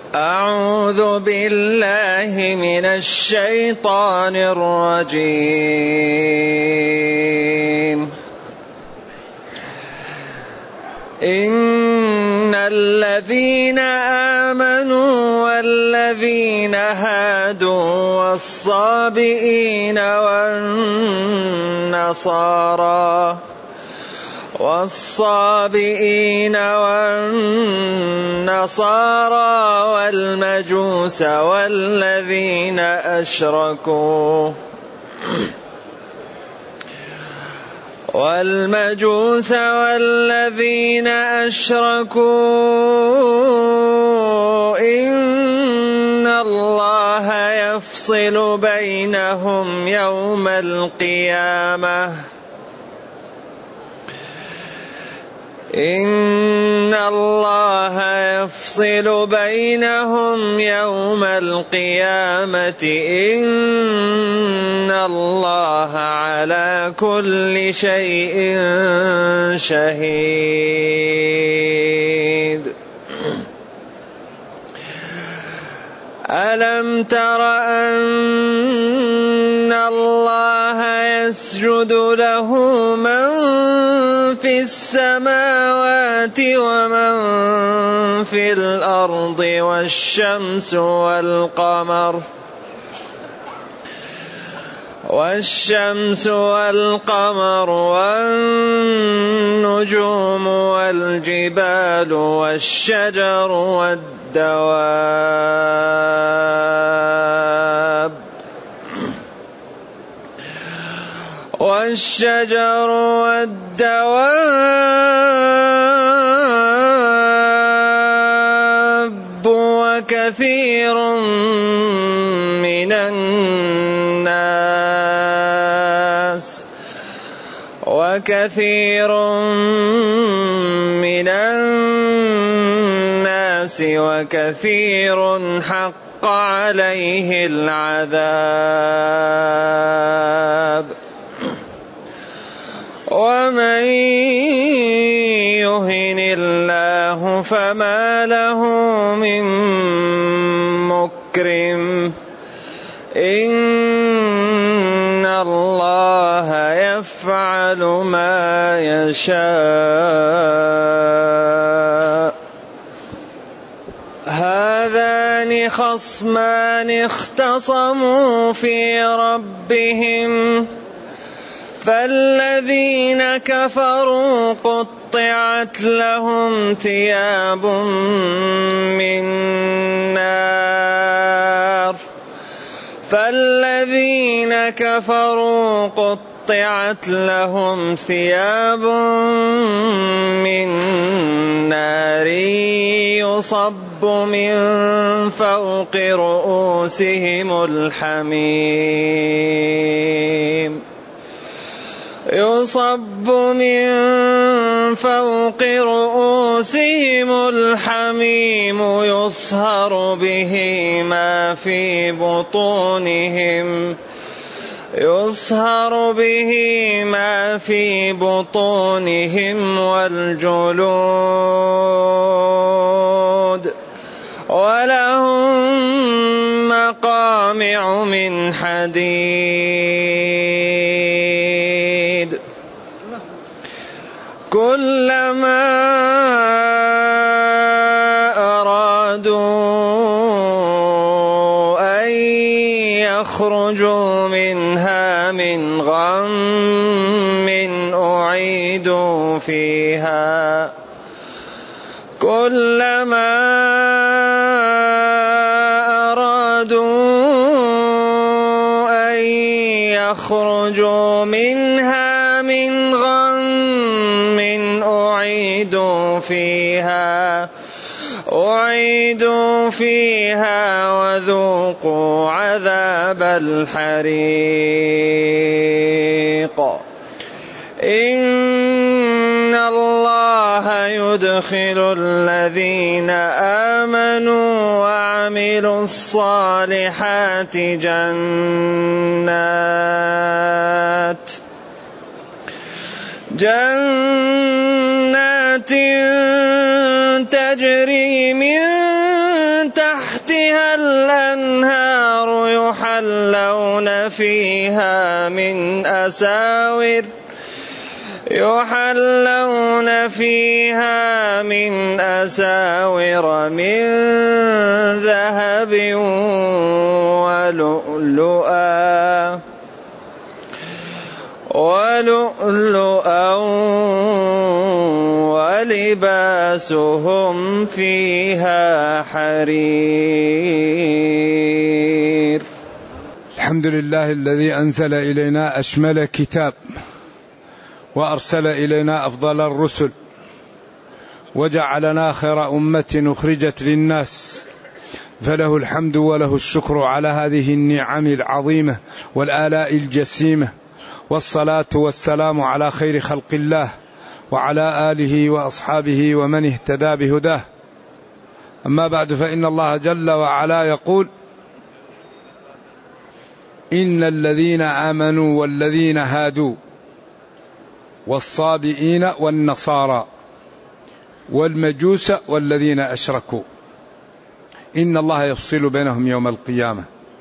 أعوذ بالله من الشيطان الرجيم. إن الذين آمنوا والذين هادوا والصابئين والنصارى والمجوس والذين أشركوا إن الله يفصل بينهم يوم القيامة إن الله على كل شيء شهيد. ألم تر أن الله يسجد له من في السماوات ومن في الأرض والشمس والقمر والنجوم والجبال والشجر والدواب وكثير من الناس وكثير حق عليه العذاب. ومن يهن الله فما له من مكرم إن الله يفعل ما يشاء. هذان خصمان اختصموا في ربهم فالذين كفروا قطعت لهم ثياب من نار يصب من فوق رؤوسهم الحميم يصهر به ما في بطونهم والجلود ولهم مقامع من حديد كلما أرادوا أن يخرجوا منها من غم أعيدوا فيها وذوقوا عذاب الحريق. إن الله يدخل الذين آمنوا وعملوا الصالحات جنات تجري من تحتها الأنهار يحلون فيها من أساور من ذهب ولؤلؤا ولباسهم فيها حرير. الحمد لله الذي أنزل إلينا أشمل كتاب، وأرسل إلينا أفضل الرسل، وجعلنا خير أمة أخرجت للناس، فله الحمد وله الشكر على هذه النعم العظيمة والآلاء الجسيمة، والصلاة والسلام على خير خلق الله وعلى آله وأصحابه ومن اهتدى بهداه. أما بعد، فإن الله جل وعلا يقول: إن الذين آمنوا والذين هادوا والصابئين والنصارى والمجوس والذين أشركوا إن الله يفصل بينهم يوم القيامة.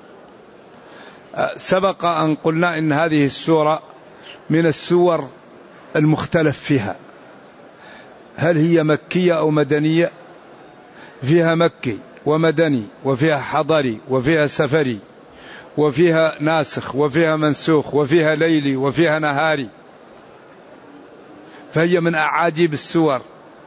سبق أن قلنا إن هذه السورة من السور المختلف فيها، هل هي مكية أو مدنية؟ فيها مكي ومدني، وفيها حضري، وفيها سفري، وفيها ناسخ، وفيها منسوخ، وفيها ليلي، وفيها نهاري، فهي من أعاجيب السور.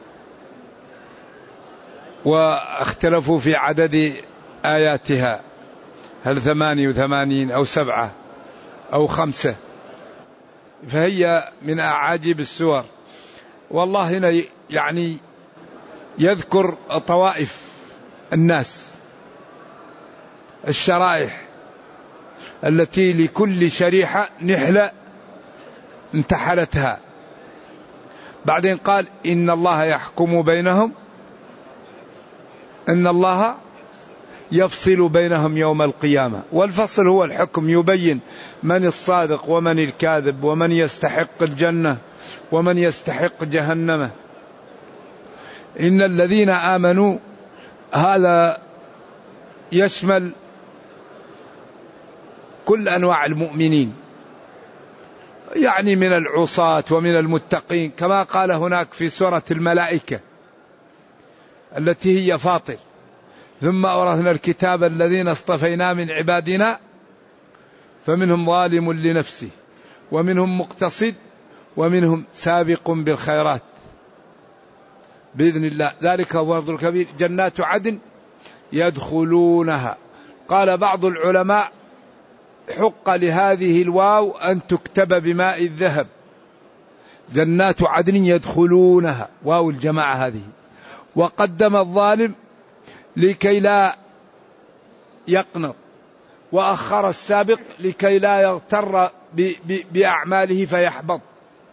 واختلفوا في عدد آياتها، هل 88 أو 7 أو 5، فهي من أعاجيب السور. والله هنا يعني يذكر طوائف الناس، الشرائح التي لكل شريحة نحلة انتحلتها. بعدين قال: إن الله يحكم بينهم، إن الله يفصل بينهم يوم القيامة. والفصل هو الحكم، يبين من الصادق ومن الكاذب، ومن يستحق الجنة ومن يستحق جهنم. إن الذين آمنوا هذا يشمل كل أنواع المؤمنين، يعني من العصاة ومن المتقين، كما قال هناك في سورة الملائكة التي هي فاطر: ثم أورثنا الكتاب الذين اصطفينا من عبادنا فمنهم ظالم لنفسه ومنهم مقتصد ومنهم سابق بالخيرات بإذن الله، ذلك هو الفضل الكبير. جنات عدن يدخلونها. قال بعض العلماء: حق لهذه الواو أن تكتب بماء الذهب، جنات عدن يدخلونها، واو الجماعة هذه. وقدم الظالم لكي لا يقنط، وأخر السابق لكي لا يغتر بأعماله فيحبط،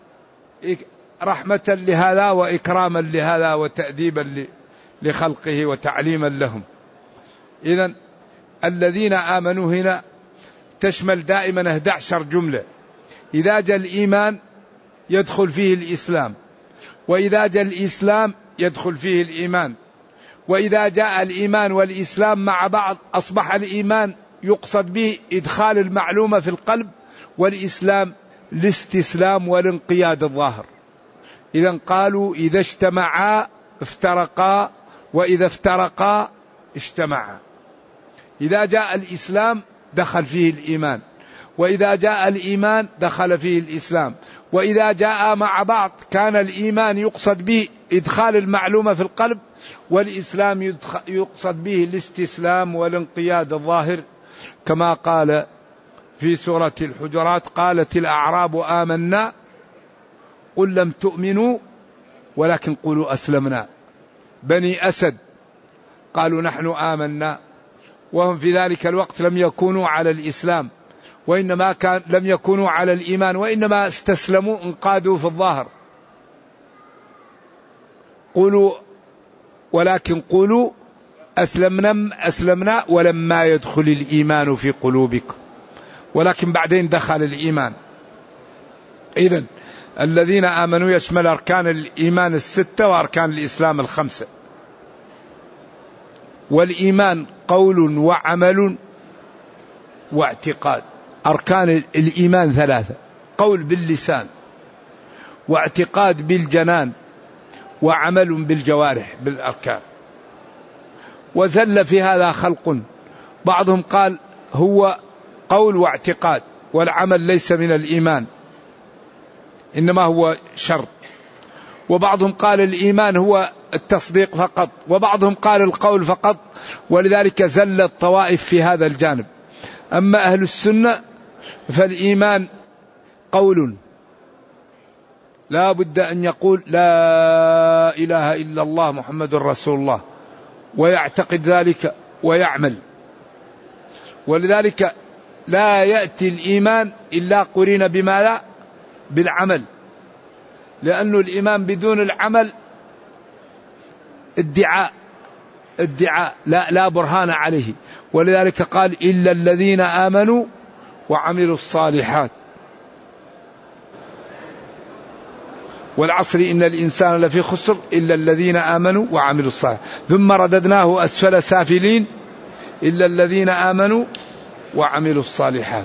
رحمة لهذا وإكراما لهذا وتأديبا لخلقه وتعليما لهم. إذن الذين آمنوا هنا تشمل دائما 11 جملة. إذا جاء الإيمان يدخل فيه الإسلام، وإذا جاء الإسلام يدخل فيه الإيمان، وإذا جاء الإيمان والإسلام مع بعض أصبح الإيمان يقصد به إدخال المعلومة في القلب، والإسلام الاستسلام والانقياد الظاهر. إذن قالوا: إذا اجتمعا افترقا، وإذا افترقا اجتمعا. إذا جاء الإسلام دخل فيه الإيمان، وإذا جاء الإيمان دخل فيه الإسلام، وإذا جاء مع بعض كان الإيمان يقصد به إدخال المعلومة في القلب، والإسلام يقصد به الاستسلام والانقياد الظاهر، كما قال في سورة الحجرات: قالت الأعراب آمنا قل لم تؤمنوا ولكن قولوا أسلمنا. بني أسد قالوا نحن آمنا، وهم في ذلك الوقت لم يكونوا على الإسلام، وإنما لم يكونوا على الإيمان، وإنما استسلموا انقادوا في الظاهر. قولوا ولكن قولوا أسلمنا ولما يدخل الإيمان في قلوبكم، ولكن بعدين دخل الإيمان. إذن الذين آمنوا يشمل أركان الإيمان 6 وأركان الإسلام 5. والإيمان قول وعمل واعتقاد. أركان الإيمان 3: قول باللسان، واعتقاد بالجنان، وعمل بالجوارح بالأركان. وزل في هذا خلق، بعضهم قال هو قول واعتقاد والعمل ليس من الإيمان إنما هو شرط، وبعضهم قال الإيمان هو التصديق فقط، وبعضهم قال القول فقط، ولذلك زل الطوائف في هذا الجانب. أما أهل السنة فالإيمان قول، لا بد أن يقول لا إله إلا الله محمد رسول الله، ويعتقد ذلك ويعمل. ولذلك لا يأتي الإيمان إلا قرن بما لا بالعمل، لأن الإيمان بدون العمل ادعاء لا برهان عليه. ولذلك قال إلا الذين آمنوا وعملوا الصالحات، والعصر إن الإنسان لفي خسر إلا الذين آمنوا وعملوا الصالحات، ثم رددناه أسفل سافلين إلا الذين آمنوا وعملوا الصالحات.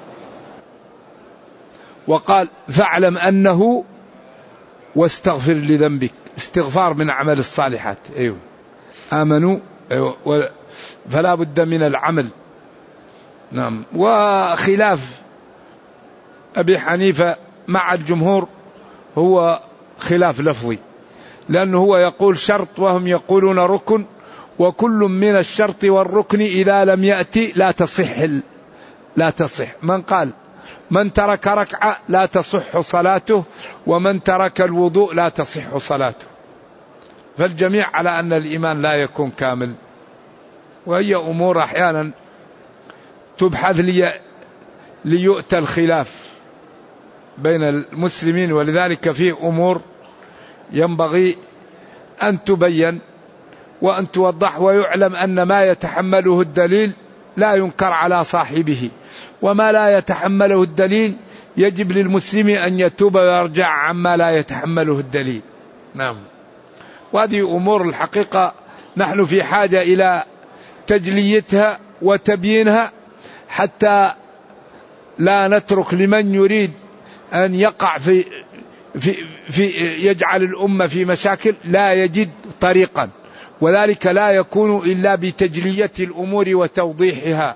وقال فاعلم أنه واستغفر لذنبك، استغفار من عمل الصالحات. أيوه آمنوا، أيوه، فلا بد من العمل. نعم. وخلاف أبي حنيفة مع الجمهور هو خلاف لفظي، لأنه هو يقول شرط وهم يقولون ركن، وكل من الشرط والركن إذا لم يأتي لا تصح. من قال من ترك ركعة لا تصح صلاته، ومن ترك الوضوء لا تصح صلاته. فالجميع على أن الإيمان لا يكون كامل، وهي أمور أحيانا تبحث ليؤتى الخلاف بين المسلمين. ولذلك في أمور ينبغي أن تبين وأن توضح، ويعلم أن ما يتحمله الدليل لا ينكر على صاحبه، وما لا يتحمله الدليل يجب للمسلم أن يتوب ويرجع عما لا يتحمله الدليل. نعم. وهذه أمور الحقيقة نحن في حاجة إلى تجليتها وتبيينها، حتى لا نترك لمن يريد أن يقع في يجعل الأمة في مشاكل لا يجد طريقا، وذلك لا يكون إلا بتجلية الأمور وتوضيحها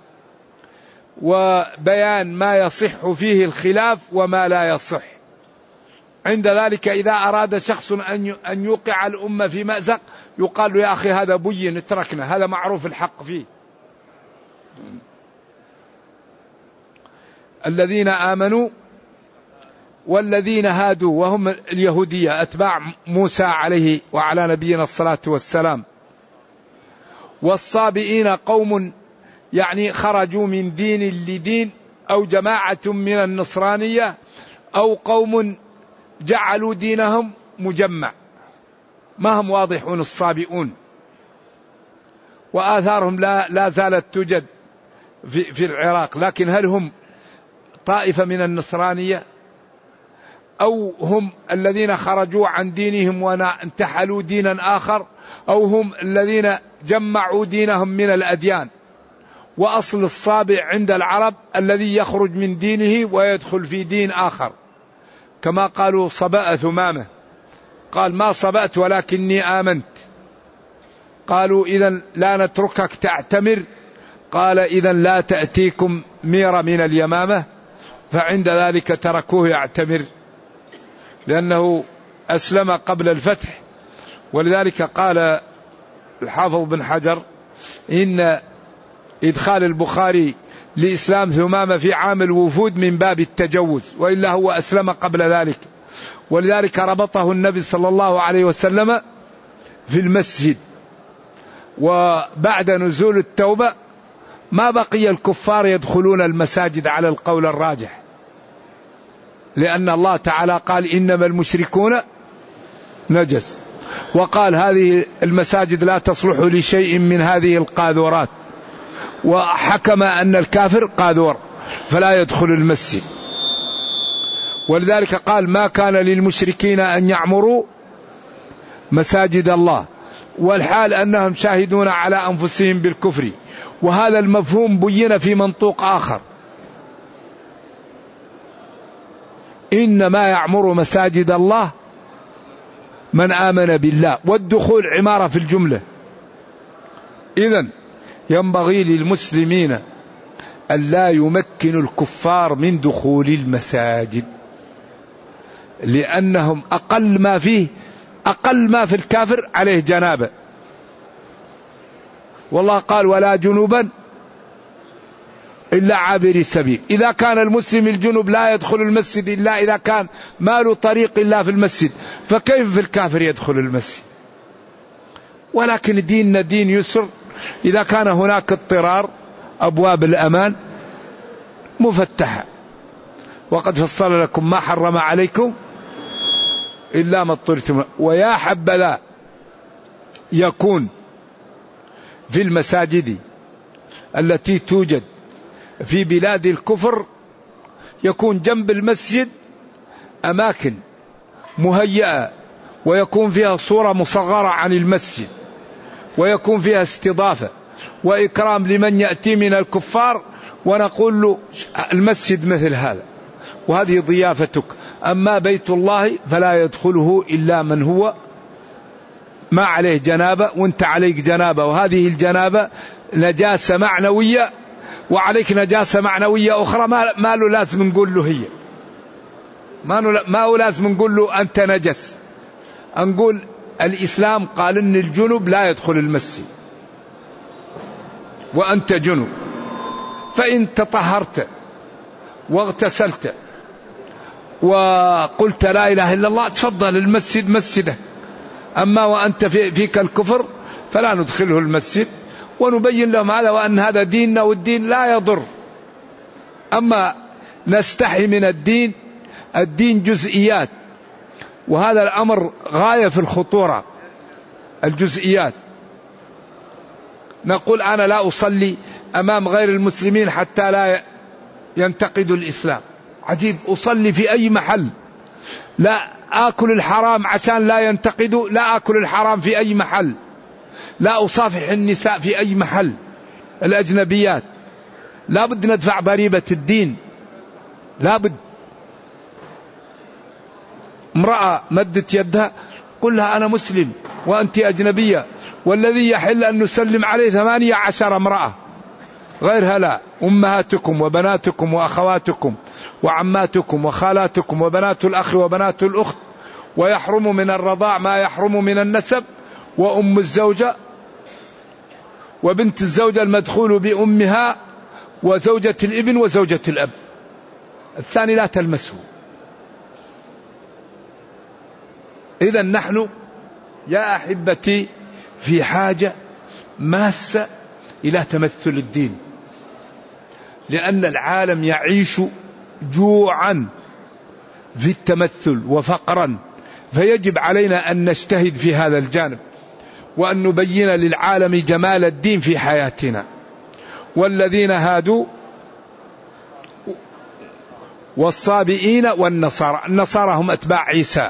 وبيان ما يصح فيه الخلاف وما لا يصح. عند ذلك إذا أراد شخص أن يوقع الأمة في مأزق يقال له يا أخي هذا بين اتركنا، هذا معروف الحق فيه. الذين آمنوا والذين هادوا، وهم اليهودية أتباع موسى عليه وعلى نبينا الصلاة والسلام. والصابئين قوم يعني خرجوا من دين لدين، أو جماعة من النصرانية، أو قوم جعلوا دينهم مجمع، ما هم واضحون الصابئون، وآثارهم لا زالت توجد في العراق. لكن هل هم طائفة من النصرانية، أو هم الذين خرجوا عن دينهم وانتحلوا دينا آخر، أو هم الذين جمعوا دينهم من الأديان؟ وأصل الصابع عند العرب الذي يخرج من دينه ويدخل في دين آخر، كما قالوا صبأ ثمامة، قال ما صبأت ولكني آمنت. قالوا إذن لا نتركك تعتمر، قال إذن لا تأتيكم ميرة من اليمامة، فعند ذلك تركوه يعتمر لأنه أسلم قبل الفتح. ولذلك قال الحافظ بن حجر إن إدخال البخاري لإسلام ثمامة في عام الوفود من باب التجوز، وإلا هو أسلم قبل ذلك. ولذلك ربطه النبي صلى الله عليه وسلم في المسجد، وبعد نزول التوبة ما بقي الكفار يدخلون المساجد على القول الراجح، لأن الله تعالى قال إنما المشركون نجس، وقال هذه المساجد لا تصلح لشيء من هذه القاذورات، وحكم أن الكافر قاذور فلا يدخل المسجد. ولذلك قال ما كان للمشركين أن يعمروا مساجد الله، والحال أنهم شاهدون على أنفسهم بالكفر، وهذا المفهوم بين في منطوق آخر: إنما يعمر مساجد الله من آمن بالله، والدخول عمارة في الجملة. إذن ينبغي للمسلمين أن لا يمكنوا الكفار من دخول المساجد، لأنهم أقل ما في الكافر عليه جنابة، والله قال: ولا جنوبا إلا عابر السبيل. إذا كان المسلم الجنوب لا يدخل المسجد إلا إذا كان ما له طريق إلا في المسجد، فكيف في الكافر يدخل المسجد؟ ولكن ديننا دين يسر، إذا كان هناك اضطرار أبواب الأمان مفتحة. وقد فصل لكم ما حرم عليكم إلا ما اضطررتم. ويا حبذا يكون في المساجد التي توجد في بلاد الكفر يكون جنب المسجد أماكن مهيئة، ويكون فيها صورة مصغرة عن المسجد، ويكون فيها استضافة وإكرام لمن يأتي من الكفار، ونقول له المسجد مثل هذا وهذه ضيافتك. أما بيت الله فلا يدخله إلا من هو ما عليه جنابة وانت عليك جنابة، وهذه الجنابة نجاسة معنوية وعليك نجاسة معنوية أخرى، ما له لازم نقول له هي، ما هو لازم نقول له أنت نجس. نقول الإسلام قال إن الجنب لا يدخل المسجد وأنت جنب، فإن تطهرت واغتسلت وقلت لا إله إلا الله تفضل المسجد مسجدك. أما وأنت فيك الكفر فلا ندخله المسجد، ونبين لهم هذا وأن هذا ديننا والدين لا يضر. أما نستحي من الدين جزئيات، وهذا الأمر غاية في الخطورة، الجزئيات. نقول أنا لا أصلي أمام غير المسلمين حتى لا ينتقدوا الإسلام. عجيب، أصلي في أي محل، لا آكل الحرام عشان لا ينتقدوا، لا آكل الحرام في أي محل، لا أصافح النساء في أي محل، الأجنبيات لا بد ندفع ضريبة الدين، لا بد. امرأة مدت يدها قل لها أنا مسلم وأنت أجنبية، والذي يحل أن نسلم عليه 18 امرأة غيرها لا، أمهاتكم وبناتكم وأخواتكم وعماتكم وخالاتكم وبنات الأخ وبنات الأخت، ويحرم من الرضاع ما يحرم من النسب، وأم الزوجة وبنت الزوجة المدخول بأمها وزوجة الابن وزوجة الأب، الثاني لا تلمسه. إذن نحن يا أحبتي في حاجة ماسة إلى تمثل الدين، لأن العالم يعيش جوعا في التمثل وفقرا، فيجب علينا أن نجتهد في هذا الجانب، وأن نبين للعالم جمال الدين في حياتنا. والذين هادوا والصابئين والنصارى، النصارى هم أتباع عيسى،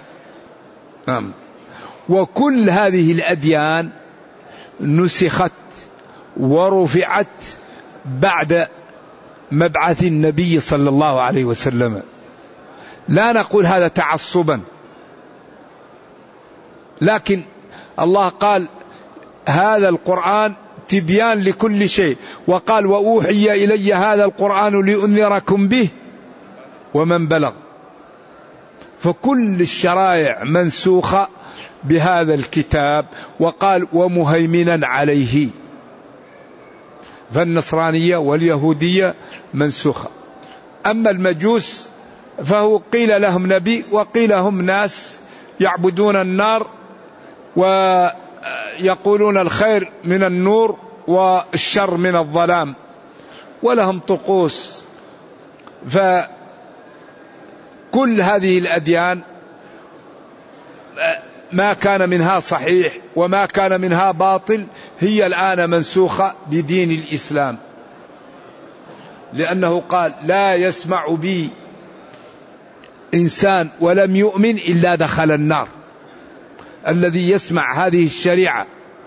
وكل هذه الأديان نسخت ورفعت بعد مبعث النبي صلى الله عليه وسلم. لا نقول هذا تعصبا، لكن الله قال هذا القرآن تبيان لكل شيء، وقال وأوحي إلي هذا القرآن لأنذركم به ومن بلغ. فكل الشرائع منسوخة بهذا الكتاب، وقال ومهيمنا عليه. فالنصرانية واليهودية منسوخة. أما المجوس فهو قيل لهم نبي وقيل هم ناس يعبدون النار ويقولون الخير من النور والشر من الظلام، ولهم طقوس. فكل هذه الأديان ما كان منها صحيح وما كان منها باطل هي الآن منسوخة بدين الإسلام، لأنه قال لا يسمع بي إنسان ولم يؤمن إلا دخل النار. الذي يسمع هذه الشريعة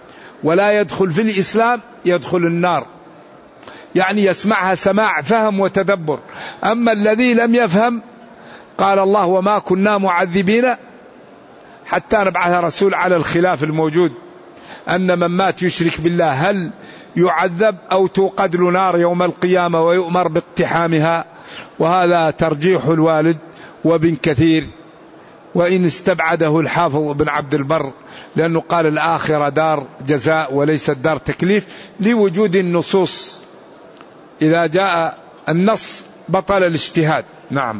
ولا يدخل في الإسلام يدخل النار، يعني يسمعها سماع فهم وتدبر. أما الذي لم يفهم قال الله وما كنا معذبين حتى نبعث رسول، على الخلاف الموجود أن من مات يشرك بالله هل يعذب أو توقد له نار يوم القيامة ويؤمر باقتحامها، وهذا ترجيح الوالد وابن كثير، وإن استبعده الحافظ بن عبد البر، لأنه قال الآخرة دار جزاء وليست دار تكليف، لوجود النصوص. إذا جاء النص بطل الاجتهاد. نعم.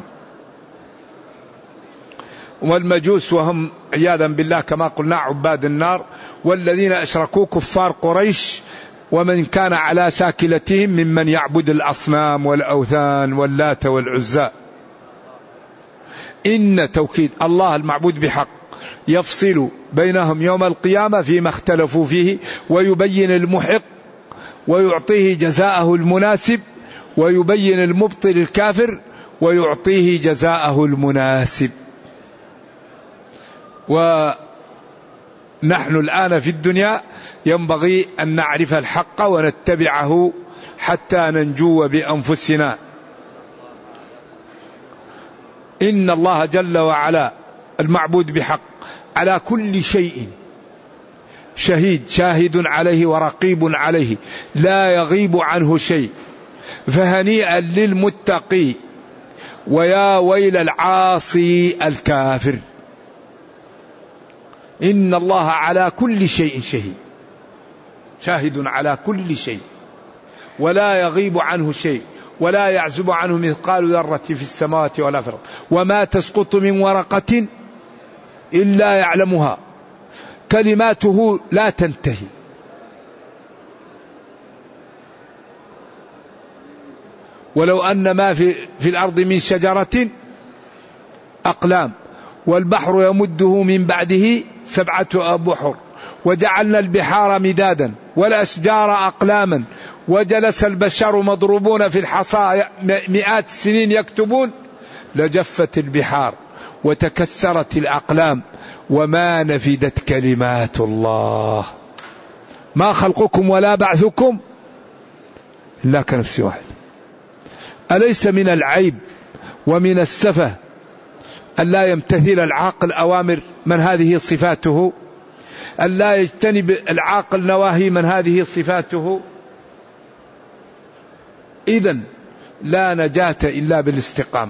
والمجوس وهم عياذا بالله كما قلنا عباد النار، والذين أشركوا كفار قريش ومن كان على شاكلتهم ممن يعبد الأصنام والأوثان واللات والعزى. إن توكيد الله المعبود بحق يفصل بينهم يوم القيامة فيما اختلفوا فيه، ويبين المحق ويعطيه جزاءه المناسب، ويبين المبطل الكافر ويعطيه جزاءه المناسب. ونحن الآن في الدنيا ينبغي أن نعرف الحق ونتبعه حتى ننجو بأنفسنا. إن الله جل وعلا المعبود بحق على كل شيء شهيد، شاهد عليه ورقيب عليه، لا يغيب عنه شيء. فهنيئا للمتقي ويا ويل العاصي الكافر. إن الله على كل شيء شهيد، شاهد على كل شيء، ولا يغيب عنه شيء، ولا يعزب عنه مثقال ذرة في السماوات ولا في الأرض، وما تسقط من ورقة إلا يعلمها، كلماته لا تنتهي. ولو أن ما في الأرض من شجرة أقلام والبحر يمده من بعده 7 أبحر، وجعلنا البحار مدادا والأشجار أقلاما، وجلس البشر مضروبون في الحصى مئات السنين يكتبون، لجفت البحار وتكسرت الأقلام وما نفدت كلمات الله. ما خلقكم ولا بعثكم إلا كنفس واحد. أليس من العيب ومن السفه أن لا يمتثل العاقل أوامر من هذه صفاته، أن لا يجتنب العاقل نواهي من هذه صفاته؟ إذن لا نجاة إلا بالاستقامة.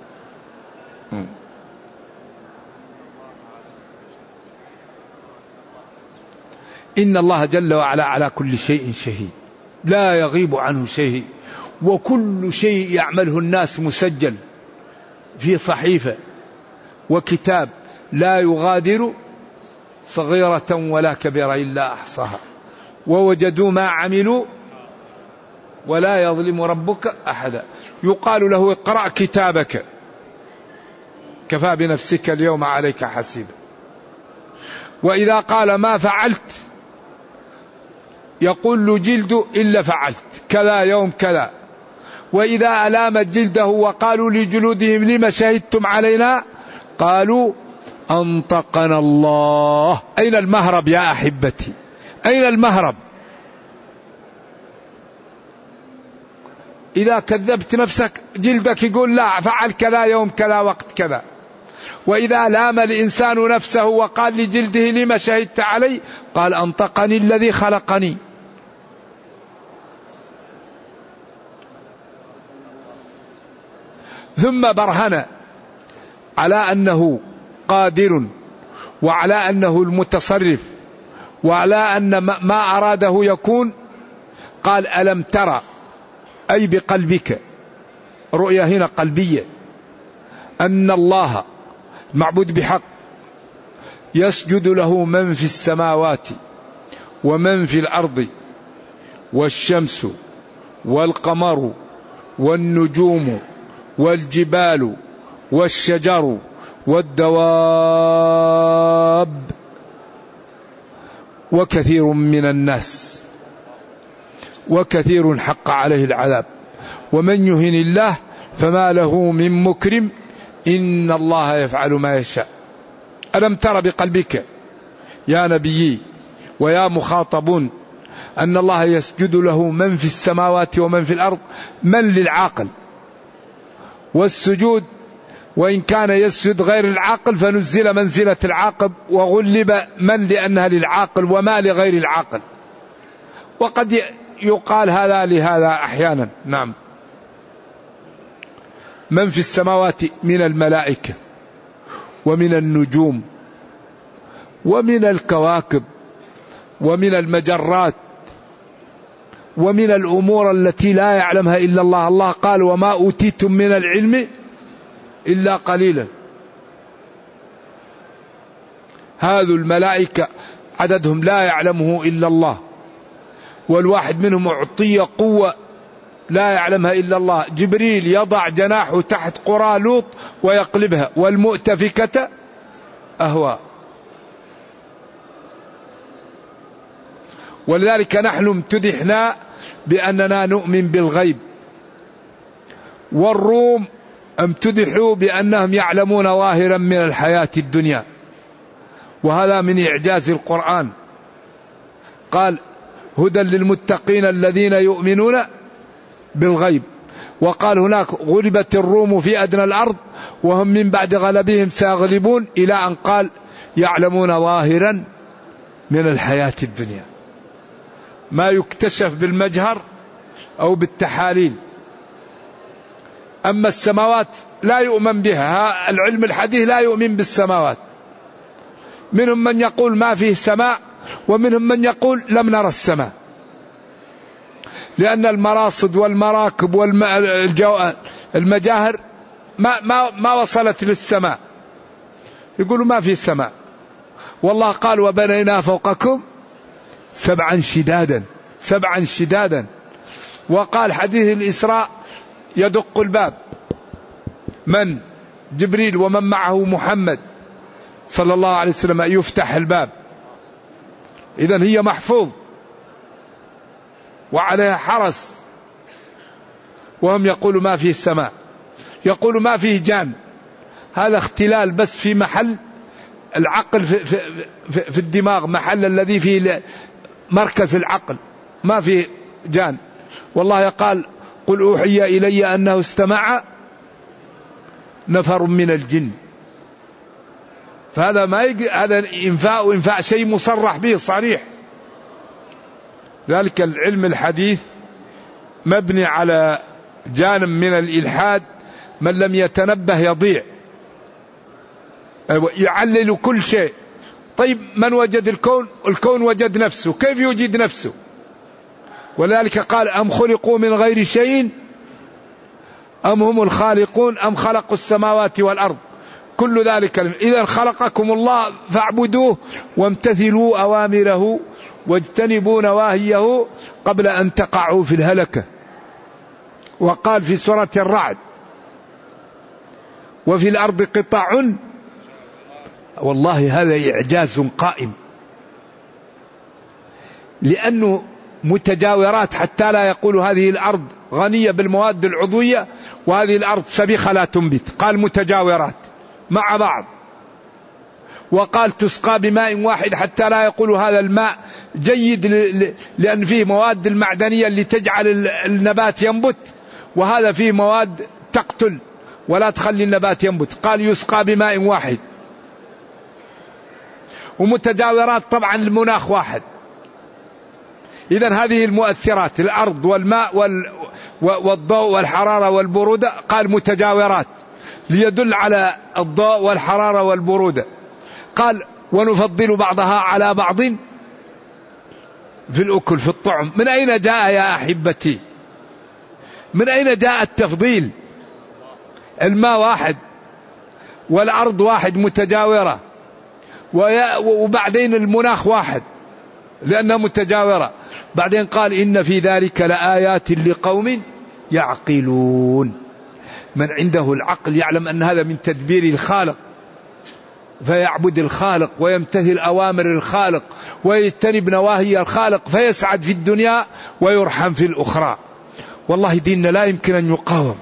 إن الله جل وعلا على كل شيء شهيد، لا يغيب عنه شيء، وكل شيء يعمله الناس مسجل في صحيفة وكتاب، لا يغادر صغيرة ولا كبيرة إلا أحصاها، ووجدوا ما عملوا ولا يظلم ربك أحدا. يقال له اقرأ كتابك كفى بنفسك اليوم عليك حسيبا. وإذا قال ما فعلت يقول له جلد إلا فعلت كذا يوم كذا. وإذا ألامت جلده وقالوا لجلودهم لما شهدتم علينا قالوا أنطقنا الله. أين المهرب يا أحبتي؟ أين المهرب؟ إذا كذبت نفسك جلدك يقول لا فعل كذا يوم كذا وقت كذا. وإذا لام الإنسان نفسه وقال لجلده لما شهدت علي قال أنطقني الذي خلقني. ثم برهن على أنه قادر وعلى أنه المتصرف وعلى أن ما أراده يكون. قال ألم ترى، أي بقلبك، رؤية هنا قلبية، أن الله معبود بحق يسجد له من في السماوات ومن في الأرض، والشمس والقمر والنجوم والجبال والشجر والدواب وكثير من الناس، وكثير حق عليه العذاب، ومن يهن الله فما له من مكرم إن الله يفعل ما يشاء. ألم تر بقلبك يا نبي ويا مخاطبون أن الله يسجد له من في السماوات ومن في الأرض، من للعاقل، والسجود وإن كان يسجد غير العاقل فنزل منزلة العاقل، وغلب من لأنها للعاقل وما لغير العاقل، وقد يقال هذا لهذا أحيانا. نعم. من في السماوات من الملائكة ومن النجوم ومن الكواكب ومن المجرات ومن الأمور التي لا يعلمها إلا الله. الله قال وما أوتيتم من العلم إلا قليلا. هذو الملائكة عددهم لا يعلمه إلا الله، والواحد منهم أعطي قوة لا يعلمها إلا الله. جبريل يضع جناحه تحت قرى لوط ويقلبها، والمؤتفكة أهوى. ولذلك نحن امتدحنا بأننا نؤمن بالغيب، والروم امتدحوا بأنهم يعلمون ظاهرا من الحياة الدنيا، وهذا من إعجاز القرآن. قال هدى للمتقين الذين يؤمنون بالغيب. وقال هناك غلبت الروم في أدنى الأرض وهم من بعد غلبهم سيغلبون، إلى أن قال يعلمون ظاهرا من الحياة الدنيا، ما يكتشف بالمجهر أو بالتحاليل. أما السماوات لا يؤمن بها، العلم الحديث لا يؤمن بالسماوات. منهم من يقول ما فيه سماء، ومنهم من يقول لم نرى السماء، لأن المراصد والمراكب والمجاهر ما وصلت للسماء، يقولوا ما في سماء. والله قال وبنينا فوقكم سبعا شدادا. وقال حديث الإسراء يدق الباب من جبريل ومن معه محمد صلى الله عليه وسلم، يفتح الباب. إذن هي محفوظ وعليها حرس. وهم يقولوا ما فيه السماء، يقولوا ما فيه جان. هذا اختلال بس في محل العقل في الدماغ، محل الذي فيه مركز العقل، ما فيه جان. والله قال قل أوحي إلي أنه استمع نفر من الجن. فهذا ما هذا إنفاء شيء مصرح به صريح. ذلك العلم الحديث مبني على جانب من الإلحاد، من لم يتنبه يضيع، يعلل كل شيء. طيب من وجد الكون وجد نفسه، كيف يوجد نفسه؟ ولذلك قال أم خلقوا من غير شيء أم هم الخالقون أم خلقوا السماوات والأرض. كل ذلك إذا خلقكم الله فاعبدوه وامتثلوا أوامره واجتنبوا نواهيه قبل أن تقعوا في الهلكة. وقال في سورة الرعد وفي الأرض قطع. والله هذا إعجاز قائم، لأنه متجاورات حتى لا يقول هذه الأرض غنية بالمواد العضوية وهذه الأرض سبيخة لا تنبت. قال متجاورات مع بعض. وقال تسقى بماء واحد حتى لا يقول هذا الماء جيد لأن فيه مواد المعدنية اللي تجعل النبات ينبت، وهذا فيه مواد تقتل ولا تخلي النبات ينبت. قال يسقى بماء واحد. ومتجاورات طبعا المناخ واحد. إذن هذه المؤثرات الأرض والماء والضوء والحرارة والبرودة قال متجاورات ليدل على الضوء والحرارة والبرودة. قال ونفضل بعضها على بعض في الأكل في الطعم. من أين جاء يا أحبتي؟ من أين جاء التفضيل؟ الماء واحد والأرض واحد متجاورة، وبعدين المناخ واحد لأنها متجاورة. بعدين قال إن في ذلك لآيات لقوم يعقلون. من عنده العقل يعلم أن هذا من تدبير الخالق، فيعبد الخالق ويمتثل أوامر الخالق ويجتنب نواهي الخالق، فيسعد في الدنيا ويرحم في الأخرى. والله ديننا لا يمكن أن يقاوم،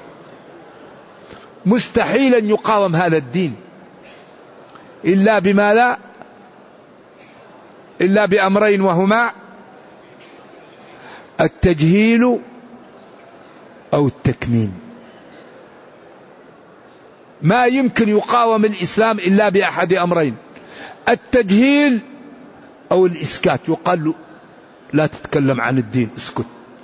مستحيل أن يقاوم هذا الدين إلا بما لا إلا بأمرين، وهما التجهيل أو التكميم. ما يمكن يقاوم الإسلام إلا بأحد أمرين: التجهيل أو الإسكات. يقال له لا تتكلم عن الدين، اسكت.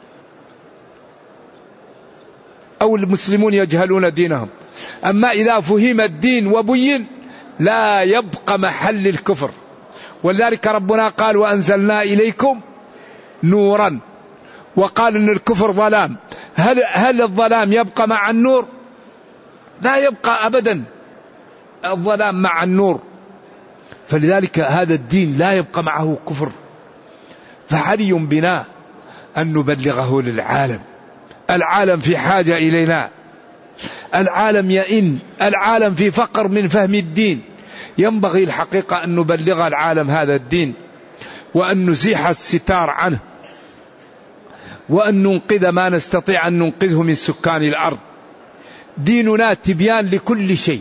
أو المسلمون يجهلون دينهم. أما إذا فهم الدين وبين لا يبقى محل الكفر. ولذلك ربنا قال: وأنزلنا إليكم نورا. وقال إن الكفر ظلام. هل الظلام يبقى مع النور؟ لا يبقى أبدا الظلام مع النور. فلذلك هذا الدين لا يبقى معه كفر. فحري بنا أن نبلغه للعالم. العالم في حاجة إلينا، العالم يئن، العالم في فقر من فهم الدين. ينبغي الحقيقة أن نبلغ العالم هذا الدين، وأن نزيح الستار عنه، وأن ننقذ ما نستطيع أن ننقذه من سكان الأرض. ديننا تبيان لكل شيء،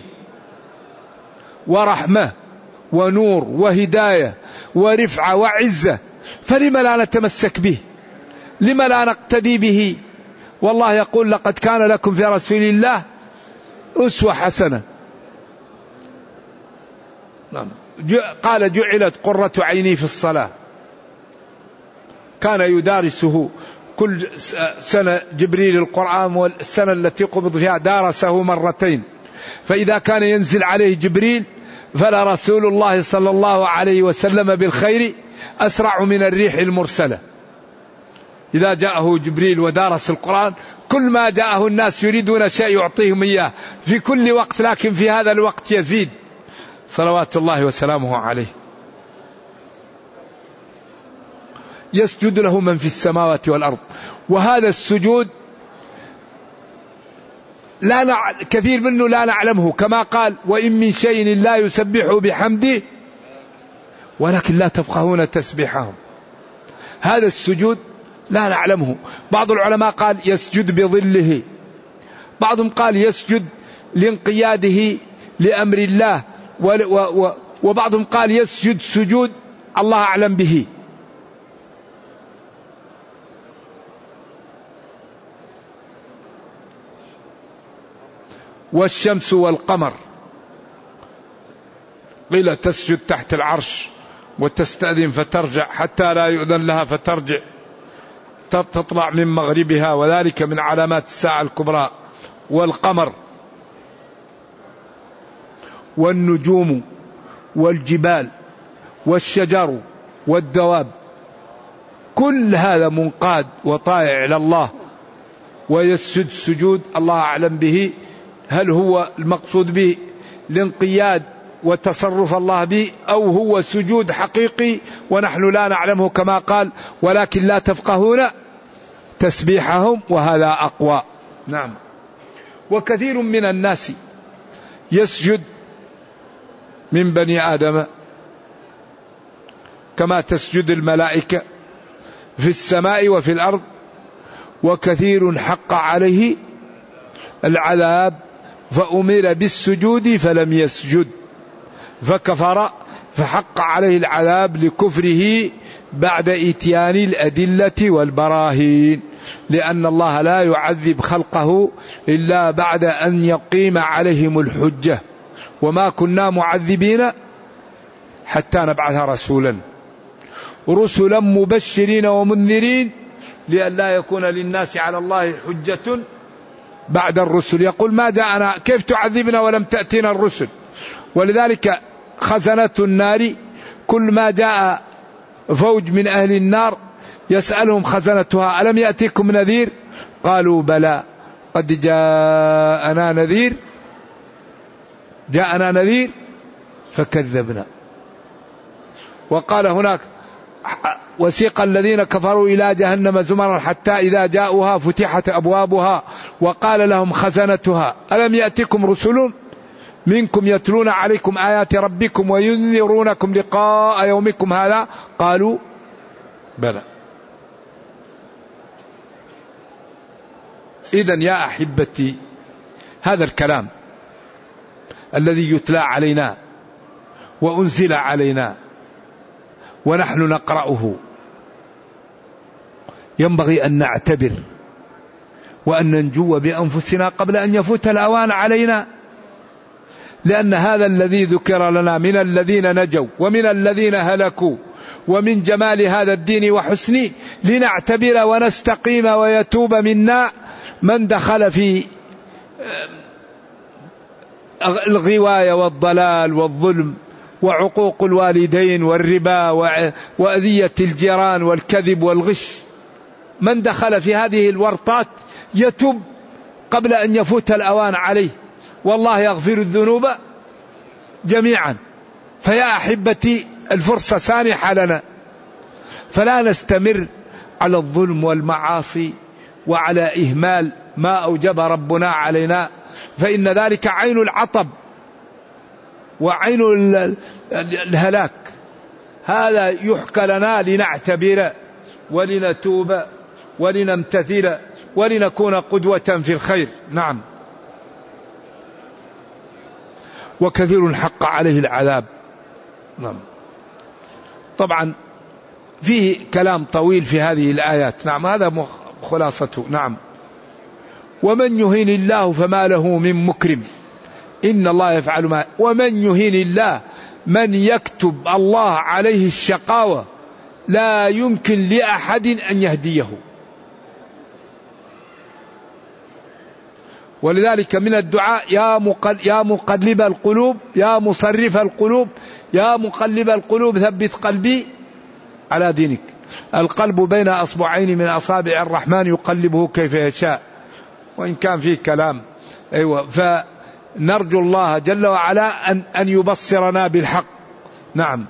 ورحمة ونور وهداية ورفعة وعزة. فلما لا نتمسك به؟ لما لا نقتدي به؟ والله يقول: لقد كان لكم في رسول الله أسوة حسنة. قال: جعلت قرة عيني في الصلاة. كان يدارسه كل سنة جبريل القرآن، والسنة التي قبض فيها دارسه مرتين. فإذا كان ينزل عليه جبريل فلا رسول الله صلى الله عليه وسلم بالخير أسرع من الريح المرسلة. إذا جاءه جبريل ودارس القرآن، كل ما جاءه الناس يريدون شيء يعطيهم إياه في كل وقت، لكن في هذا الوقت يزيد صلوات الله وسلامه عليه. يسجد له من في السماوات والأرض. وهذا السجود كثير منه لا نعلمه، كما قال: وإن من شيء لا يسبح بحمده ولكن لا تفقهون تسبيحهم. هذا السجود لا نعلمه. بعض العلماء قال يسجد بظله، بعضهم قال يسجد لانقياده لأمر الله، وبعضهم قال يسجد سجود الله أعلم به. والشمس والقمر قيل تسجد تحت العرش وتستأذن فترجع حتى لا يؤذن لها فترجع تطلع من مغربها، وذلك من علامات الساعة الكبرى. والقمر والنجوم والجبال والشجر والدواب، كل هذا منقاد وطائع إلى الله ويسجد سجود الله أعلم به. هل هو المقصود به الانقياد وتصرف الله به، أو هو سجود حقيقي ونحن لا نعلمه كما قال: ولكن لا تفقهون تسبيحهم، وهذا أقوى. نعم. وكثير من الناس يسجد من بني آدم كما تسجد الملائكة في السماء وفي الأرض، وكثير حق عليه العذاب فأمر بالسجود فلم يسجد فكفر فحق عليه العذاب لكفره بعد إتيان الأدلة والبراهين، لأن الله لا يعذب خلقه إلا بعد أن يقيم عليهم الحجة، وما كنا معذبين حتى نبعث رسولا مبشرين ومنذرين لئلا يكون للناس على الله حجة بعد الرسل. يقول: ما جاءنا، كيف تعذبنا ولم تأتينا الرسل؟ ولذلك خزنة النار كل ما جاء فوج من أهل النار يسألهم خزنتها: ألم يأتيكم نذير؟ قالوا: بلى قد جاءنا نذير فكذبنا. وقال هناك: وسيق الذين كفروا إلى جهنم زمرا حتى إذا جاءوها فتحت أبوابها وقال لهم خزنتها: ألم يأتكم رسل منكم يتلون عليكم آيات ربكم وينذرونكم لقاء يومكم هذا؟ قالوا: بلى. إذن يا أحبتي، هذا الكلام الذي يتلى علينا وأنزل علينا ونحن نقرأه. ينبغي أن نعتبر وأن ننجو بأنفسنا قبل أن يفوت الأوان علينا، لأن هذا الذي ذكر لنا من الذين نجوا ومن الذين هلكوا ومن جمال هذا الدين وحسنه لنعتبر ونستقيم ويتوب منا من دخل في الغواية والضلال والظلم وعقوق الوالدين والربا وأذية الجيران والكذب والغش. من دخل في هذه الورطات يتوب قبل أن يفوت الأوان عليه، والله يغفر الذنوب جميعا. فيا أحبتي الفرصة سانحة لنا، فلا نستمر على الظلم والمعاصي وعلى إهمال ما أوجب ربنا علينا، فإن ذلك عين العطب وعين الهلاك. هذا يحكى لنا لنعتبر ولنتوب ولنمتثل ولنكون قدوة في الخير. نعم. وكثير حق عليه العذاب. نعم. طبعا فيه كلام طويل في هذه الآيات. نعم هذا خلاصته. نعم. ومن يهين الله فما له من مكرم إن الله يفعل ما. ومن يهين الله، من يكتب الله عليه الشقاوة لا يمكن لأحد أن يهديه. ولذلك من الدعاء يا مقلب القلوب يا مصرف القلوب يا مقلب القلوب ثبت قلبي على دينك. القلب بين أصبعين من أصابع الرحمن يقلبه كيف يشاء، وإن كان فيه كلام. أيوة. فنرجو الله جل وعلا أن يبصرنا بالحق. نعم.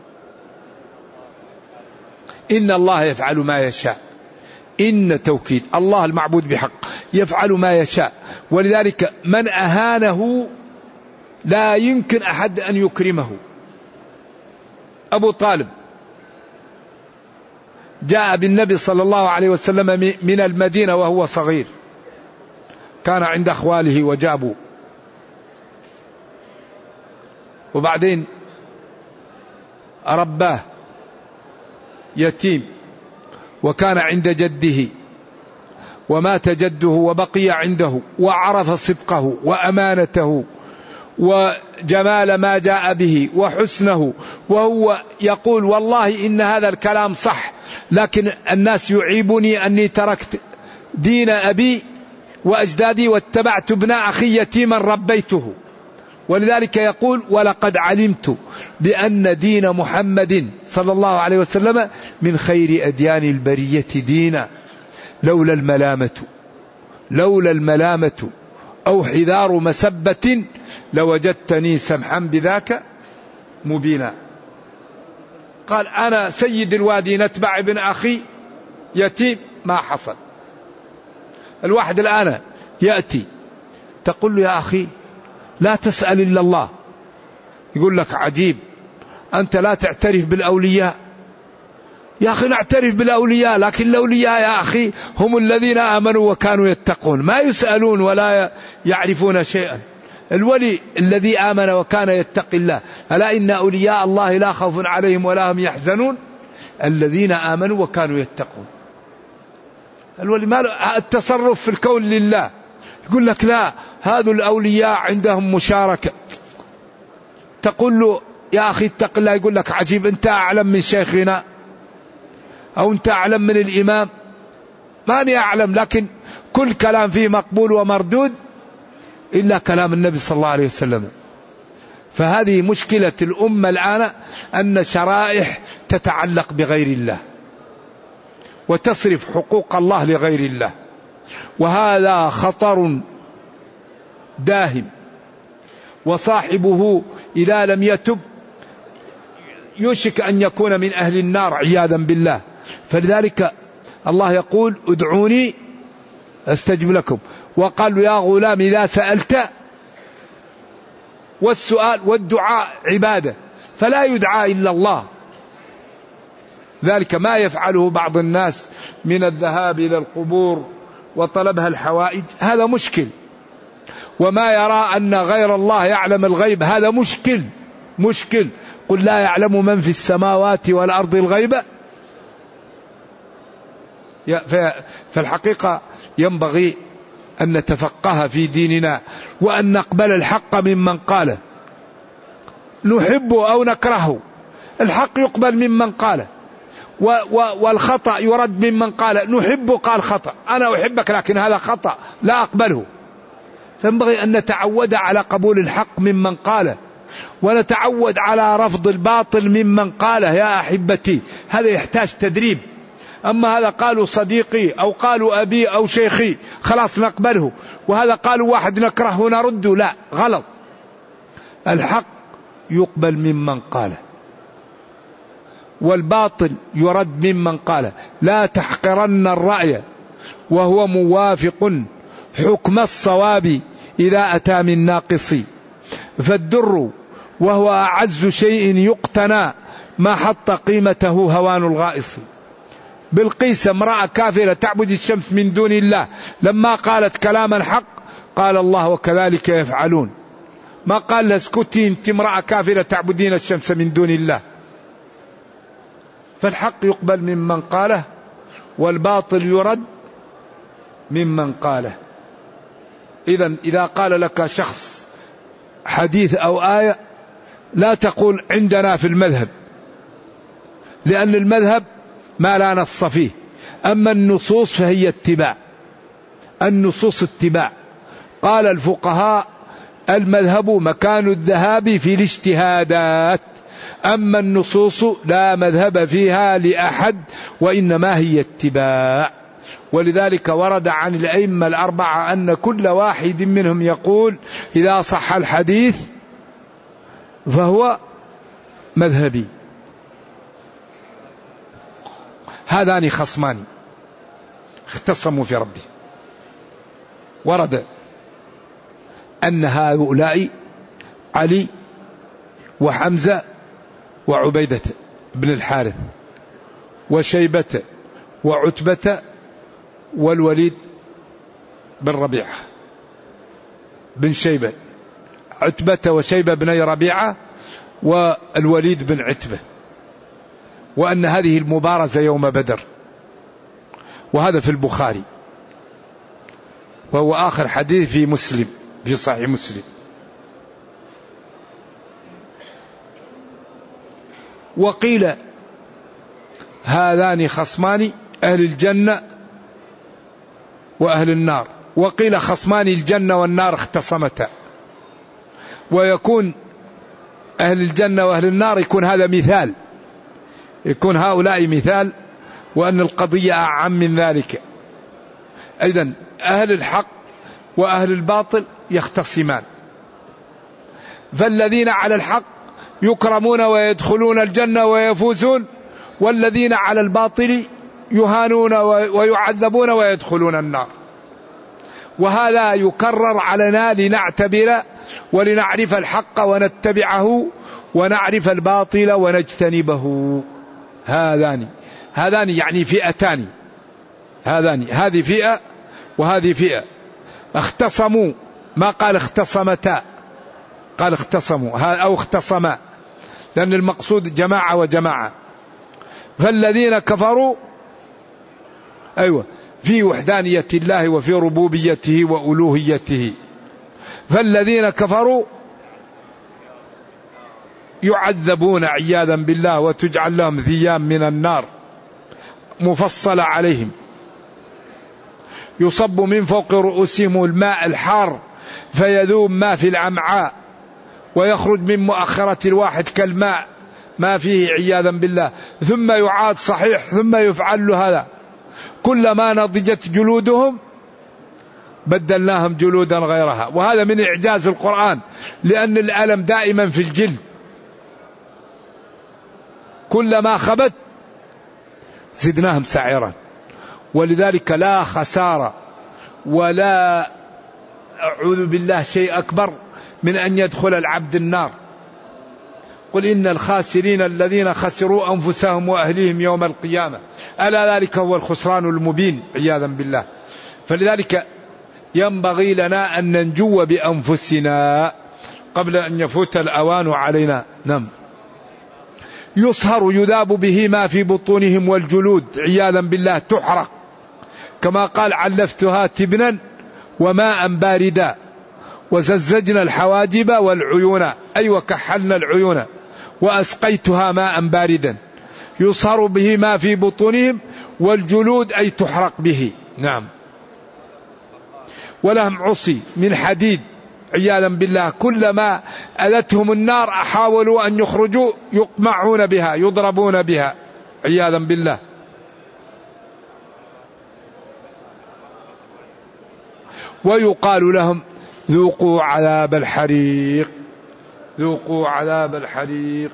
إن الله يفعل ما يشاء. إن توكيد الله المعبود بحق يفعل ما يشاء، ولذلك من أهانه لا يمكن أحد أن يكرمه. أبو طالب جاء بالنبي صلى الله عليه وسلم من المدينة وهو صغير، كان عند أخواله وجابوا، وبعدين رباه يتيم وكان عند جده، ومات جده وبقي عنده، وعرف صدقه وأمانته وجمال ما جاء به وحسنه، وهو يقول والله إن هذا الكلام صح، لكن الناس يعيبني أني تركت دين أبي وأجدادي واتبعت ابن أخي يتيما ربيته. ولذلك يقول لقد علمت بأن دين محمد صلى الله عليه وسلم من خير أديان البرية دينا، لولا الملامة أو حذار مسبة لوجدتني سمحا بذاك مبينا. قال أنا سيد الوادي نتبع ابن أخي يتيم، ما حصل. الواحد الآن يأتي تقول له يا أخي لا تسأل إلا الله، يقول لك عجيب أنت لا تعترف بالأولياء. يا أخي نعترف بالأولياء، لكن الأولياء يا أخي هم الذين آمنوا وكانوا يتقون، ما يسألون ولا يعرفون شيئا. الولي الذي آمن وكان يتقي الله، ألا إن أولياء الله لا خوف عليهم ولا هم يحزنون الذين آمنوا وكانوا يتقون. الولي ما التصرف في الكون لله، يقول لك لا هذو الأولياء عندهم مشاركة. تقول له يا أخي اتق الله، يقول لك عجيب أنت أعلم من شيخنا أو أنت أعلم من الإمام. ماني أعلم، لكن كل كلام فيه مقبول ومردود إلا كلام النبي صلى الله عليه وسلم. فهذه مشكلة الأمة الآن، أن شرائح تتعلق بغير الله وتصرف حقوق الله لغير الله، وهذا خطر داهم، وصاحبه إذا لم يتب يوشك أن يكون من أهل النار عياذا بالله. فلذلك الله يقول ادعوني أستجب لكم. وقالوا يا غلام إذا سألت، والسؤال والدعاء عبادة، فلا يدعى إلا الله. ذلك ما يفعله بعض الناس من الذهاب إلى القبور وطلبها الحوائج، هذا مشكل. وما يرى أن غير الله يعلم الغيب، هذا مشكل. قل لا يعلم من في السماوات والأرض الغيب. فالحقيقة ينبغي أن نتفقه في ديننا وأن نقبل الحق ممن قاله، نحبه أو نكرهه، الحق يقبل ممن قاله، والخطأ يرد ممن قال نحبه قال خطأ، أنا أحبك لكن هذا خطأ لا أقبله. فينبغي أن نتعود على قبول الحق ممن قاله، ونتعود على رفض الباطل ممن قاله يا أحبتي. هذا يحتاج تدريب. أما هذا قالوا صديقي أو قالوا أبي أو شيخي خلاص نقبله، وهذا قالوا واحد نكرهه ونرده، لا، غلط. الحق يقبل ممن قاله، والباطل يرد ممن قاله. لا تحقرن الرأي وهو موافق حكم الصواب إذا أتى من ناقص، فالدر وهو أعز شيء يقتنى ما حط قيمته هوان الغائص. بلقيس امرأة كافرة تعبد الشمس من دون الله، لما قالت كلاما حق قال الله وكذلك يفعلون، ما قال لها اسكتي انت امرأة كافرة تعبدين الشمس من دون الله. فالحق يقبل ممن قاله، والباطل يرد ممن قاله. إذا قال لك شخص حديث أو آية لا تقول عندنا في المذهب، لأن المذهب ما لا نص فيه، أما النصوص فهي اتباع. النصوص اتباع. قال الفقهاء المذهب مكان الذهاب في الاجتهادات، أما النصوص لا مذهب فيها لأحد وإنما هي اتباع. ولذلك ورد عن الأئمة الأربعة أن كل واحد منهم يقول إذا صح الحديث فهو مذهبي. هذان خصمان اختصموا في ربه. ورد أن هؤلاء علي وحمزة وعبيدة بن الحارث وشيبة وعتبة والوليد بن ربيعة بن شيبة، عتبة وشيبة بن ربيعة والوليد بن عتبة، وأن هذه المبارزة يوم بدر، وهذا في البخاري، وهو آخر حديث في مسلم في صحيح مسلم. وقيل هذان خصمان أهل الجنة وأهل النار، وقيل خصمان الجنة والنار اختصمتا. ويكون أهل الجنة وأهل النار يكون هذا مثال، يكون هؤلاء مثال، وأن القضية أعم من ذلك. أيضا أهل الحق وأهل الباطل يختصمان، فالذين على الحق يكرمون ويدخلون الجنة ويفوزون، والذين على الباطل يهانون ويعذبون ويدخلون النار. وهذا يكرر علينا لنعتبر ولنعرف الحق ونتبعه، ونعرف الباطل ونجتنبه. هذان يعني فئتان، هذه فئة وهذه فئة. اختصموا، ما قال اختصمتا، قال اختصموا أو اختصما، لأن المقصود جماعة وجماعة. فالذين كفروا في وحدانية الله وفي ربوبيته وألوهيته، فالذين كفروا يعذبون عياذا بالله، وتجعل لهم ذيام من النار مفصلة عليهم، يصب من فوق رؤوسهم الماء الحار فيذوب ما في الأمعاء، ويخرج من مؤخرة الواحد كالماء ما فيه عياذا بالله، ثم يعاد صحيح، ثم يفعل له هذا. كلما نضجت جلودهم بدلناهم جلودا غيرها. وهذا من إعجاز القرآن، لأن الألم دائما في الجلد، كلما خبت زدناهم سعيرا. ولذلك لا خسارة ولا أعوذ بالله شيء أكبر من أن يدخل العبد النار. قل إن الخاسرين الذين خسروا أنفسهم وأهليهم يوم القيامة، ألا ذلك هو الخسران المبين عياذا بالله. فلذلك ينبغي لنا أن ننجو بأنفسنا قبل أن يفوت الأوان علينا. نعم. يصهر يذاب به ما في بطونهم والجلود عياذا بالله تحرق، كما قال علفتها تبنا وماء باردا وززجنا الحواجب والعيون، أي وكحلنا العيون، وأسقيتها ماء باردا. يصهر به ما في بطونهم والجلود أي تحرق به. نعم. ولهم عصي من حديد عياذا بالله، كلما ألتهم النار حاولوا أن يخرجوا يقمعون بها يضربون بها عياذا بالله. ويقال لهم ذوقوا عذاب الحريق، ذوقوا عذاب الحريق.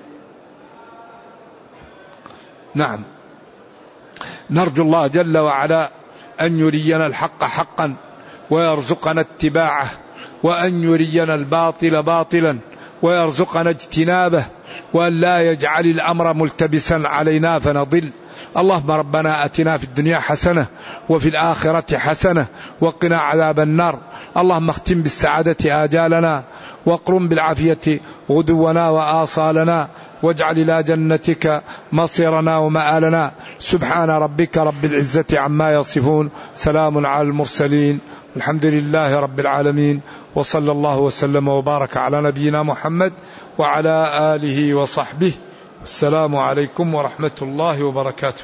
نعم. نرجو الله جل وعلا أن يرينا الحق حقا ويرزقنا اتباعه، وأن يرينا الباطل باطلا ويرزقنا اجتنابه، وأن لا يجعل الأمر ملتبسا علينا فنضل. اللهم ربنا أتنا في الدنيا حسنة وفي الآخرة حسنة وقنا عذاب النار. اللهم اختم بالسعادة آجالنا واقرم بالعافية غدونا وآصالنا، واجعل إلى جنتك مصيرنا ومآلنا. سبحان ربك رب العزة عما يصفون، سلام على المرسلين، الحمد لله رب العالمين، وصلى الله وسلم وبارك على نبينا محمد وعلى آله وصحبه. السلام عليكم ورحمة الله وبركاته.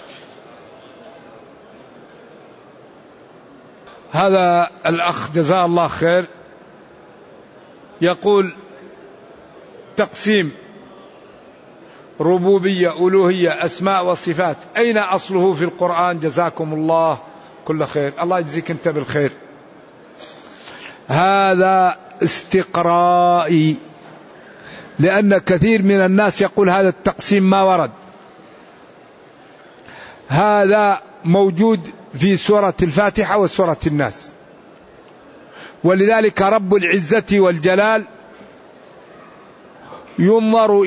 هذا الأخ جزاه الله خير يقول تقسيم ربوبية ألوهية أسماء وصفات أين أصله في القرآن؟ جزاكم الله كل خير، الله يجزيك أنت بالخير. هذا استقرائي، لأن كثير من الناس يقول هذا التقسيم ما ورد. هذا موجود في سورة الفاتحة وسورة الناس، ولذلك رب العزة والجلال ينظر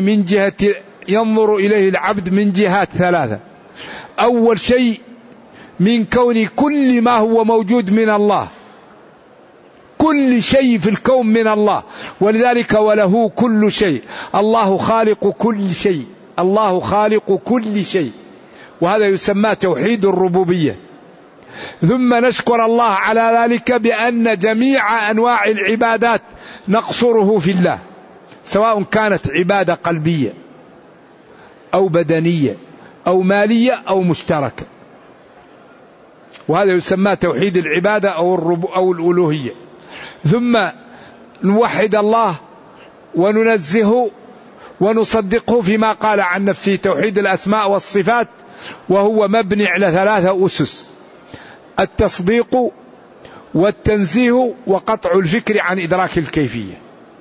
إليه العبد من جهات ثلاثة. أول شيء من كون كل ما هو موجود من الله، كل شيء في الكون من الله، ولذلك وله كل شيء، الله خالق كل شيء، الله خالق كل شيء، وهذا يسمى توحيد الربوبية. ثم نشكر الله على ذلك بأن جميع أنواع العبادات نقصره في الله، سواء كانت عبادة قلبية أو بدنية أو مالية أو مشتركة، وهذا يسمى توحيد العبادة أو الألوهية. ثم نوحد الله وننزهه ونصدقه فيما قال عن نفسه، توحيد الأسماء والصفات، وهو مبني على ثلاثة أسس: التصديق والتنزيه وقطع الفكر عن إدراك الكيفية.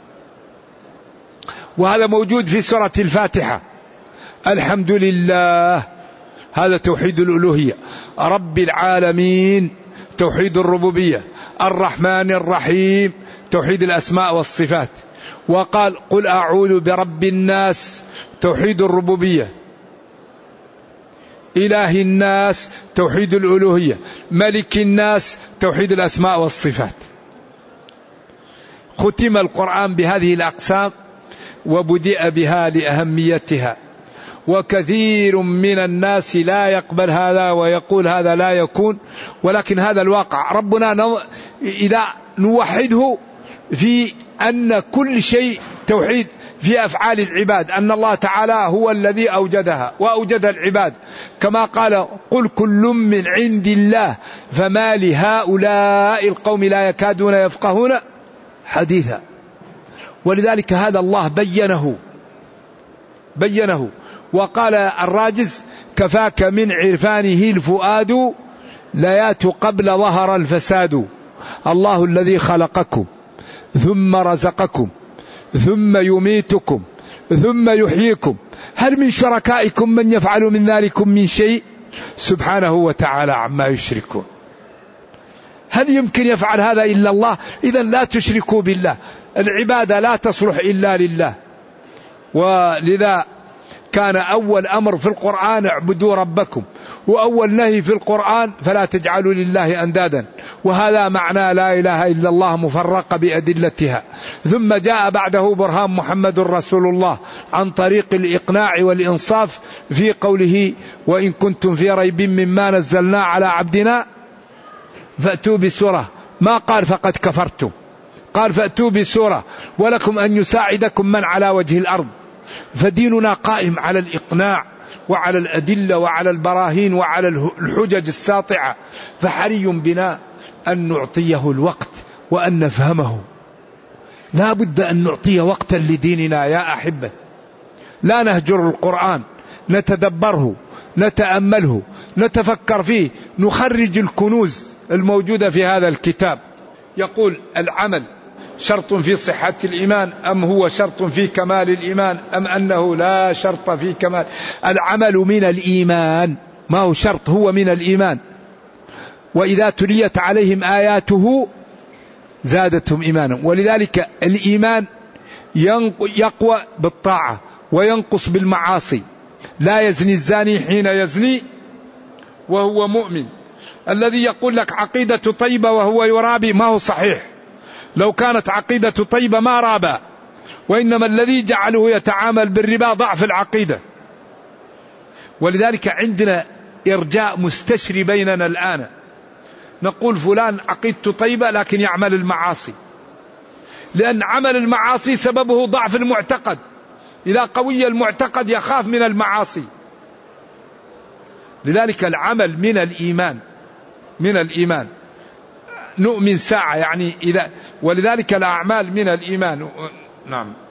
وهذا موجود في سورة الفاتحة. الحمد لله هذا توحيد الألوهية، رب العالمين توحيد الربوبية، الرحمن الرحيم توحيد الأسماء والصفات. وقال قل أعوذ برب الناس توحيد الربوبية، إله الناس توحيد الألوهية، ملك الناس توحيد الأسماء والصفات. ختم القرآن بهذه الأقسام وبدأ بها لأهميتها، وكثير من الناس لا يقبل هذا ويقول هذا لا يكون، ولكن هذا الواقع. ربنا إذا نوحده في أن كل شيء توحيد في أفعال العباد، أن الله تعالى هو الذي أوجدها وأوجد العباد، كما قال قل كل من عند الله فما لهؤلاء القوم لا يكادون يفقهون حديثا. ولذلك هذا الله بينه وقال الراجز كفاك من عرفانه الفؤاد ليات قبل ظهر الفساد. الله الذي خلقكم ثم رزقكم ثم يميتكم ثم يحييكم، هل من شركائكم من يفعل من ذلكم من شيء؟ سبحانه وتعالى عما يشركون. هل يمكن يفعل هذا إلا الله؟ إذن لا تشركوا بالله، العبادة لا تصلح إلا لله. ولذا كان أول أمر في القرآن اعبدوا ربكم، وأول نهي في القرآن فلا تجعلوا لله أندادا. وهذا معنى لا إله إلا الله مفرقة بأدلتها. ثم جاء بعده برهان محمد رسول الله عن طريق الإقناع والإنصاف في قوله وإن كنتم في ريب مما نزلنا على عبدنا فأتوا بسورة، ما قال فقد كفرتم، قال فأتوا بسورة ولكم أن يساعدكم من على وجه الأرض. فديننا قائم على الإقناع وعلى الأدلة وعلى البراهين وعلى الحجج الساطعة، فحري بنا أن نعطيه الوقت وأن نفهمه. لا بد أن نعطيه وقتا لديننا يا أحبة، لا نهجر القرآن، نتدبره، نتأمله، نتفكر فيه، نخرج الكنوز الموجودة في هذا الكتاب. يقول العمل شرط في صحة الإيمان أم هو شرط في كمال الإيمان أم أنه لا شرط في كمال؟ العمل من الإيمان، ما هو شرط، هو من الإيمان. وإذا تليت عليهم آياته زادتهم إيمانا. ولذلك الإيمان يقوى بالطاعة وينقص بالمعاصي. لا يزني الزاني حين يزني وهو مؤمن. الذي يقول لك عقيدة طيبة وهو يرابي ما هو صحيح. لو كانت عقيدة طيبة ما رابى، وإنما الذي جعله يتعامل بالربا ضعف العقيدة. ولذلك عندنا إرجاء مستشري بيننا الآن، نقول فلان عقيدته طيبة لكن يعمل المعاصي، لأن عمل المعاصي سببه ضعف المعتقد. إذا قوي المعتقد يخاف من المعاصي. لذلك العمل من الإيمان، من الإيمان. نؤمن ساعة يعني إذا، ولذلك الأعمال من الإيمان. نعم.